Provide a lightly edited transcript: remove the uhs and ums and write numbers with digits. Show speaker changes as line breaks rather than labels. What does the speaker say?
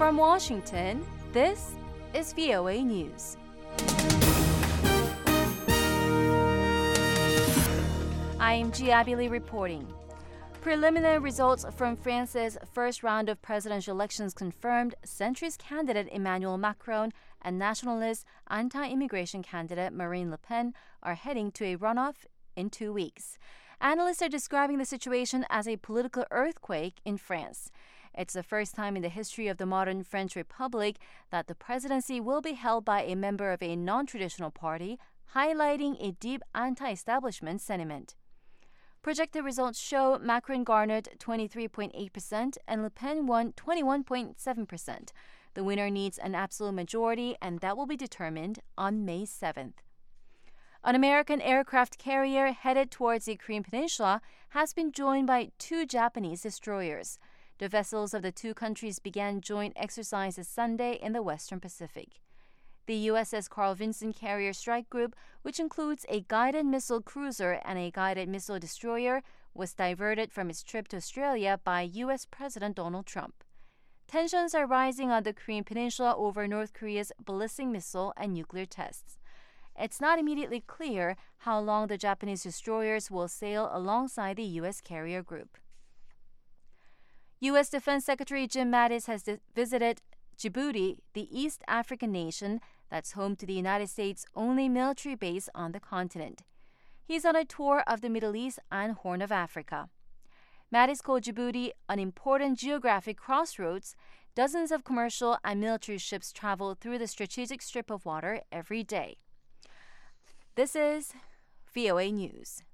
From Washington, this is VOA News. I am Gia Lee reporting. Preliminary results from France's first round of presidential elections confirmed centrist candidate Emmanuel Macron and nationalist anti-immigration candidate Marine Le Pen are heading to a runoff in 2 weeks. Analysts are describing the situation as a political earthquake in France. It's the first time in the history of the modern French Republic that the presidency will be held by a member of a non-traditional party, highlighting a deep anti-establishment sentiment. Projected results show Macron garnered 23.8% and Le Pen won 21.7%. The winner needs an absolute majority, and that will be determined on May 7th. An American aircraft carrier headed towards the Korean Peninsula has been joined by 2 Japanese destroyers. The vessels of the 2 countries began joint exercises Sunday in the Western Pacific. The USS Carl Vinson Carrier Strike Group, which includes a guided missile cruiser and a guided missile destroyer, was diverted from its trip to Australia by U.S. President Donald Trump. Tensions are rising on the Korean Peninsula over North Korea's ballistic missile and nuclear tests. It's not immediately clear how long the Japanese destroyers will sail alongside the U.S. carrier group. U.S. Defense Secretary Jim Mattis has visited Djibouti, the East African nation that's home to the United States' only military base on the continent. He's on a tour of the Middle East and Horn of Africa. Mattis called Djibouti an important geographic crossroads. Dozens of commercial and military ships travel through the strategic strip of water every day. This is VOA News.